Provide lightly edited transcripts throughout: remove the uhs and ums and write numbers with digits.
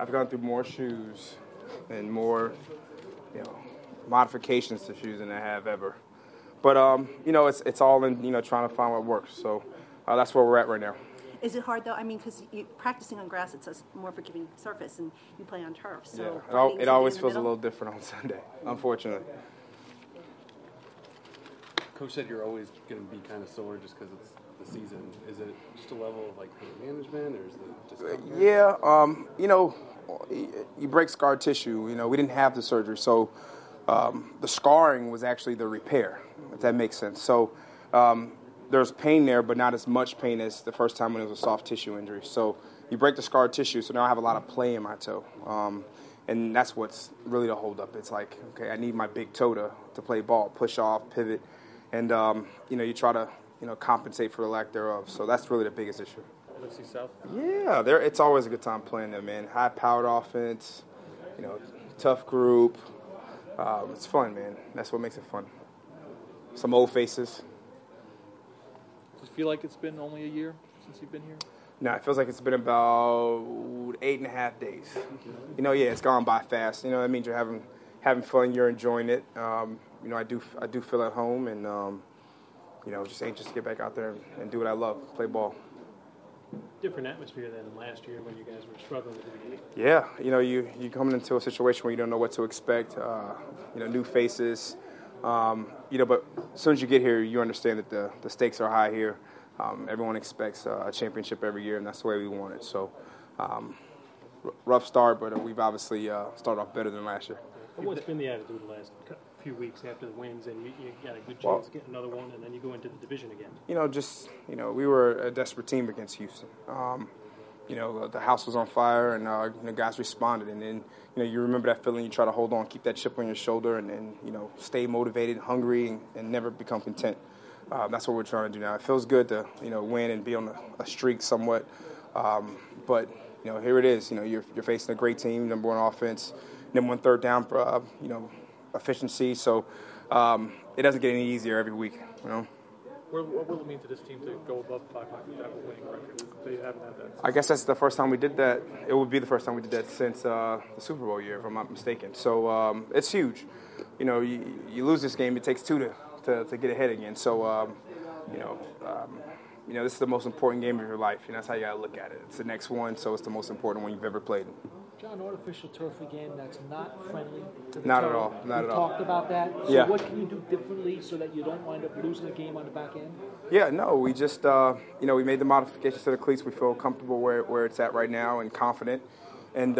I've gone through more shoes and more, modifications to shoes than I have ever. But it's all in trying to find what works. So that's where we're at right now. Is it hard though? I mean, because practicing on grass, it's a more forgiving surface, and you play on turf. So yeah, it always feels a little different on Sunday, unfortunately. Coach said you're always going to be kind of sore just because it's the season. Is it just a level of pain management, or is it just? You break scar tissue. We didn't have the surgery, so the scarring was actually the repair. If that makes sense. So. There's pain there, but not as much pain as the first time when it was a soft tissue injury. So you break the scar tissue, so now I have a lot of play in my toe. And that's what's really the holdup. It's like, okay, I need my big toe to play ball, push off, pivot. And, you try to, compensate for the lack thereof. So that's really the biggest issue. NFC South? Yeah, it's always a good time playing there, man. High-powered offense, tough group. It's fun, man. That's what makes it fun. Some old faces. Does it feel like it's been only a year since you've been here? No, it feels like it's been about 8.5 days. It's gone by fast. That means you're having fun, you're enjoying it. I do feel at home, and just anxious to get back out there and do what I love, play ball. Different atmosphere than last year when you guys were struggling with the game. Yeah, you coming into a situation where you don't know what to expect. New faces. But as soon as you get here, you understand that the stakes are high here. Everyone expects a championship every year, and that's the way we want it. So, rough start, but we've obviously started off better than last year. What's been the attitude the last few weeks after the wins, and you got a good chance to get another one, and then you go into the division again? We were a desperate team against Houston. The house was on fire, and guys responded. And then, you remember that feeling. You try to hold on, keep that chip on your shoulder, and stay motivated, hungry, and never become content. That's what we're trying to do now. It feels good to, win and be on a streak somewhat. But, here it is. You're facing a great team, number one offense, number one third down, efficiency. So it doesn't get any easier every week, What will it mean to this team to go above 500 without a winning record? They haven't had that. I guess that's the first time we did that. It would be the first time we did that since the Super Bowl year, if I'm not mistaken. So it's huge. You lose this game, it takes two to get ahead again. So, this is the most important game of your life. That's how you got to look at it. It's the next one, so it's the most important one you've ever played. John, artificial turf again, that's not friendly to the Not turf. at all. Not we at all. talked about that. So yeah. What can you do differently so that you don't wind up losing a game on the back end? Yeah, no, we just, we made the modifications to the cleats. We feel comfortable where it's at right now and confident. And,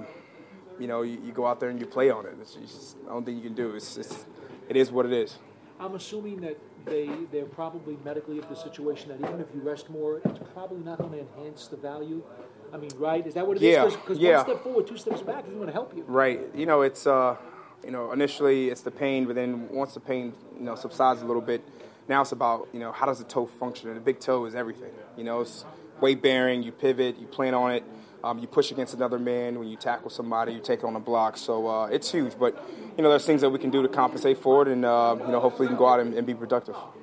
you go out there and you play on it. It's just the only thing you can do. It is what it is. I'm assuming that they're probably medically of the situation that even if you rest more, it's probably not going to enhance the value. I mean, right? Is that what it is? Because one step forward, two steps back isn't going to help you. Right. It's initially it's the pain, but then once the pain subsides a little bit, now it's about how does the toe function? And the big toe is everything. It's weight bearing. You pivot. You plan on it. You push against another man. When you tackle somebody, you take on a block. So it's huge. But there's things that we can do to compensate for it, and hopefully we can go out and be productive.